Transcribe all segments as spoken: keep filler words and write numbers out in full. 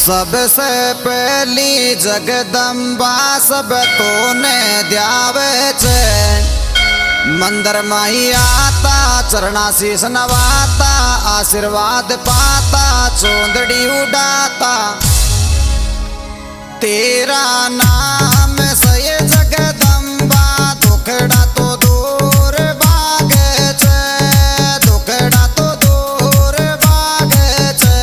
सबसे पहली जगदम्बा सब तोने द्यावे छे। मंदिर माही आता चरणा शीश नवाता, आशीर्वाद पाता चोंदड़ी उड़ाता। तेरा नाम सये जगदम्बा, दुखड़ा तो दूर भागे छे, दुखड़ा तो दूर भागे छे।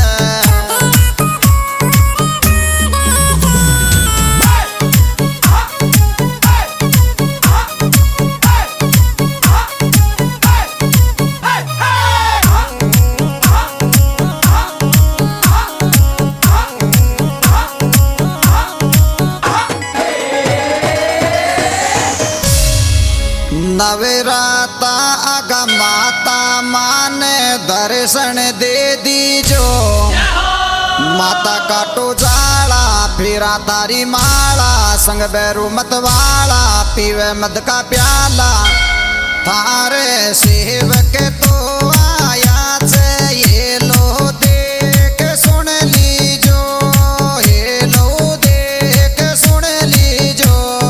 नवराता आगा माता माने दर्शन दे दीजो। माता काटो जाला फिरा तारी माला, संग बैरू मतवाला पीवे मद का प्याला। थारे सेवक तो आया छे, ये लो देख सुन लीजो, ये लो देख सुन लीजो।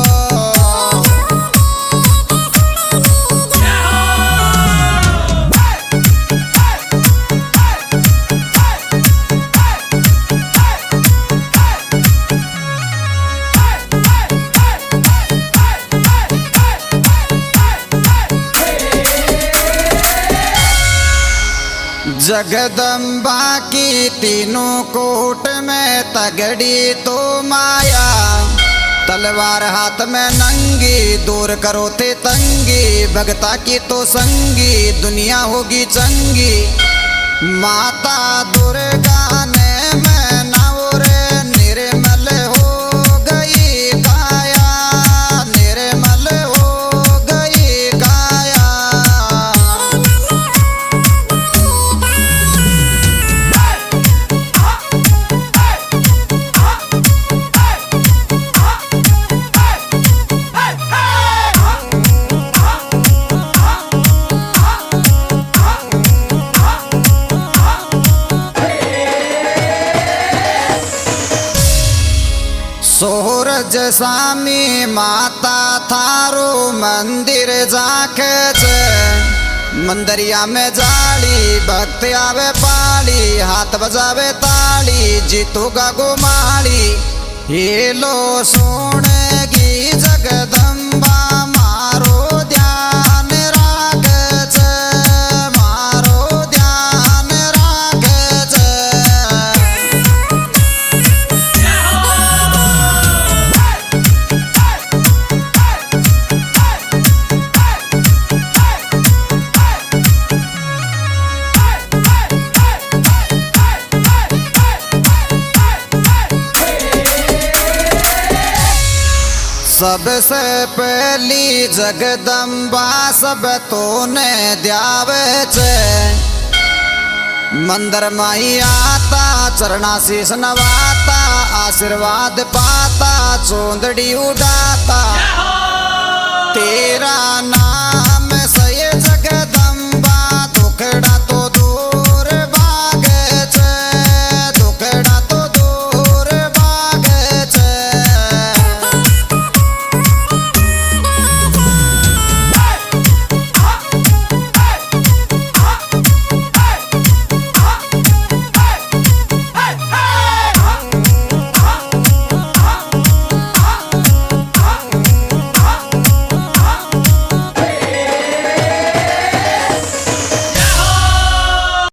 जगदम्बा की तीनों कोट में तगड़ी तो माया, तलवार हाथ में नंगी दूर करो थे तंगी। भगता की तो संगी दुनिया होगी चंगी। माता दुर्गा ने मैं नवरे निर्मल हो गई काया, निर्मल हो गई काया। सूरज सामी माता थारो मंदिर जाके छे। मंदिरिया में जाली भक्त आवे पाली, हाथ बजावे ताली जीतू का गुमाली। ये लो सोनेगी जगदम्बा मारो ध्यान राख छे, मारो ध्यान राख छे। सबसे पहली जगदम्बा सब तोने द्यावे छे। मंदिर माही आता चरणा शीश नवाता, आशीर्वाद पाता चोंदड़ी उड़ाता। तेरा नाम